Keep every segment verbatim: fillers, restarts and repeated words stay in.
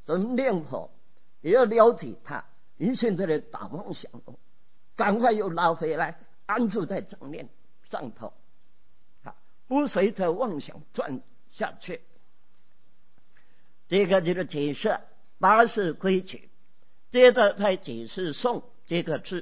神念佛也要了解他，你现在的打妄想哦，赶快又拉回来，安住在正念上头，啊，不随着妄想转下去。这个就是解释八识规矩，接着再解释诵这个字。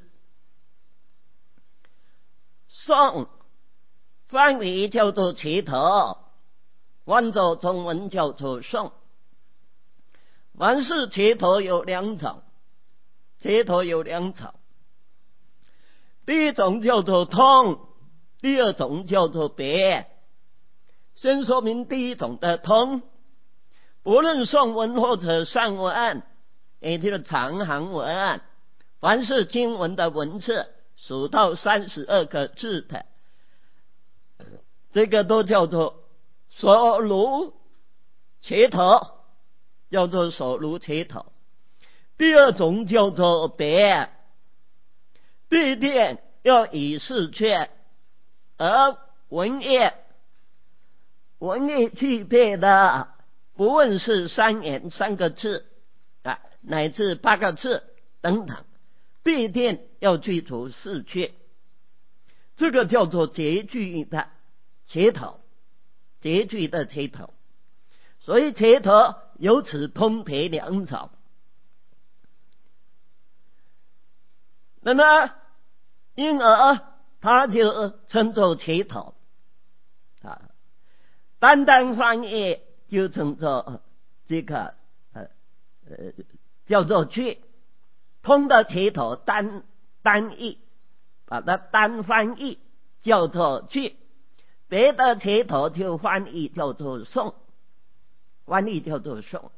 诵梵语叫做齐头，换作中文叫做诵。凡是齐头有两种，齐头有两种，第一种叫做通，第二种叫做别。先说明第一种的通，不论颂文或者散文，也就是长行文，凡是经文的文字数到三十二个字的，这个都叫做所如齐头，叫做所如齐头。第二种叫做别，必定要以示确，而文业文业具备的，不论是三言三个字啊，乃至八个字等等，必定要具足四确，这个叫做结句的齐头，结句的齐头。所以齐头有此通别两种。那么因而他就称作齐头啊，单单翻译就称作这个呃呃叫做句，通的齐头单单译，把它单翻译叫做句，别的齐头就翻译叫做诵，翻译叫做诵。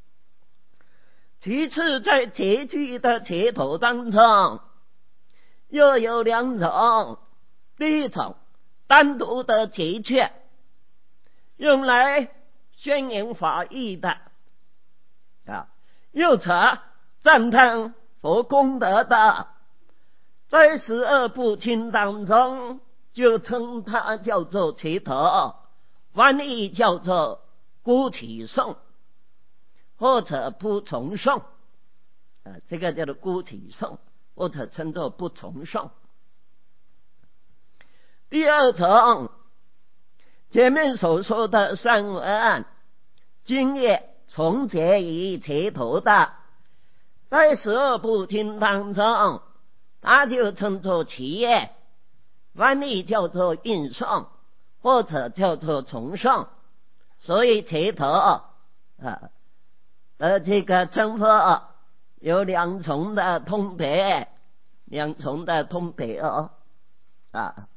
其次在结句的齐头当中又有两种，第一种单独的结句，用来宣扬法义的啊，又者赞叹佛功德的，在十二部经当中就称它叫做齐头，翻译叫做孤体诵或者不从诵啊，这个叫做孤体诵或者称作不从诵。第二种，前面所说的散文经业重结于齐头的，在十二部经当中它就称作齐业，翻译叫做运诵或者叫做从诵。所以齐头啊呃这个称法有两重的通别，两重的通别哦啊。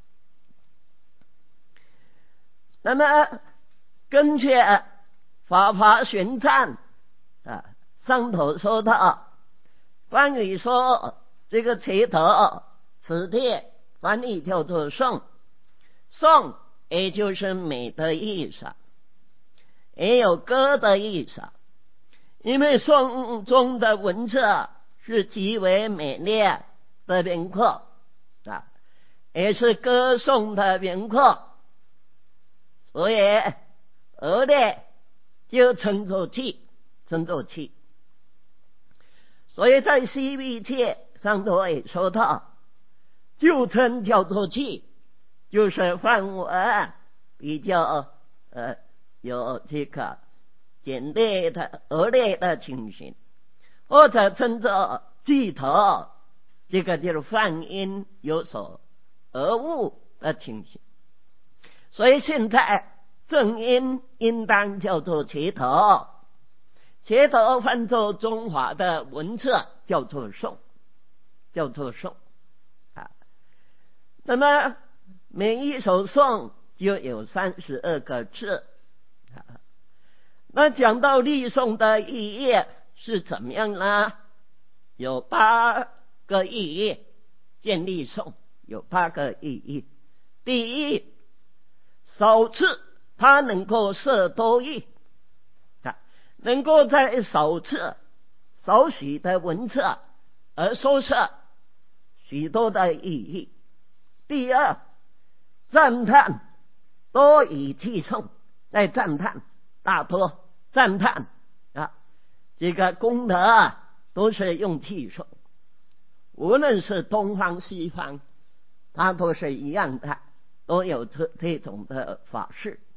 那么根据法华玄奘啊上头说的，梵语说这个齐头此地翻译叫做诵，诵也就是美的意思，也有歌的意思，因为诵中的文字是极为美丽的名课啊，也是歌颂的名课，所以而呢就称作气，称作气。所以在西域界上头也说到，就称叫做气，就是梵文比较呃有这个简略的恶劣的情形，或者称作句头，这个就是梵音有所讹误的情形。所以现在正音应当叫做齐头，齐头翻作中华的文字叫做诵，叫做诵啊。那么每一首诵就有三十二个字啊。那讲到立诵的意义是怎么样呢？有八个意义，建立诵有八个意义。第一，首次它能够摄多义啊，能够在首次少许的文字而说摄许多的意义。第二，赞叹多以替诵，来赞叹大多赞叹啊， 这个功德啊，都是用气受，无论是东方西方，它都是一样的，都有这这种的法事。